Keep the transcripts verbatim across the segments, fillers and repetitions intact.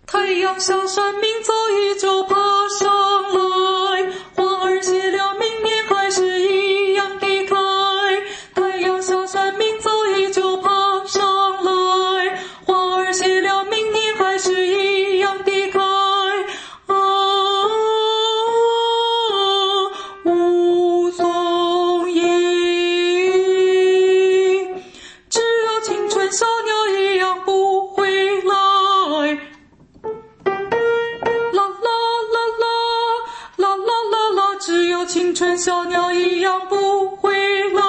太阳下山，明早依旧爬上来，花儿谢了，明年还是一样地开。太阳下山，明早依旧爬上来，花儿谢了，明年还是一样地开。啊，雾凇迎，只有青春小鸟一样不回来。只有青春小鸟一样不回来，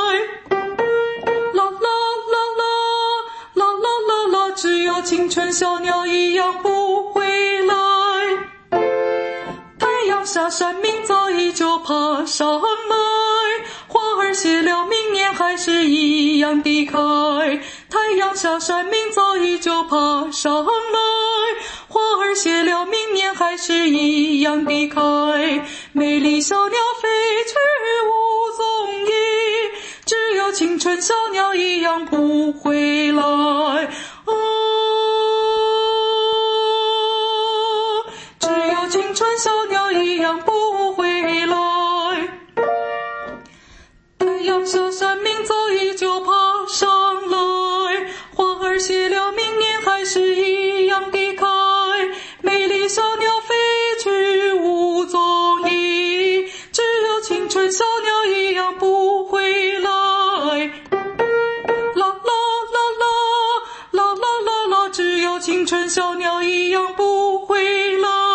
啦啦啦啦，啦啦啦啦，只有青春小鸟一样不回来。太阳下山，明早依旧爬上来，花儿谢了，明年还是一样地开。太阳下山，明早依旧爬上来，花儿谢了，明年还是一样地开。美丽小鸟飞去无踪影，只有青春小鸟一样不回来。啊，只有青春小鸟一样不回来。太阳下山，明早依旧爬上来，花儿谢了，明年还是一样地开。美丽小鸟飞去无踪影，只有青春小鸟一样不回来。啦啦啦啦，啦啦啦啦，只有青春小鸟一样不回来。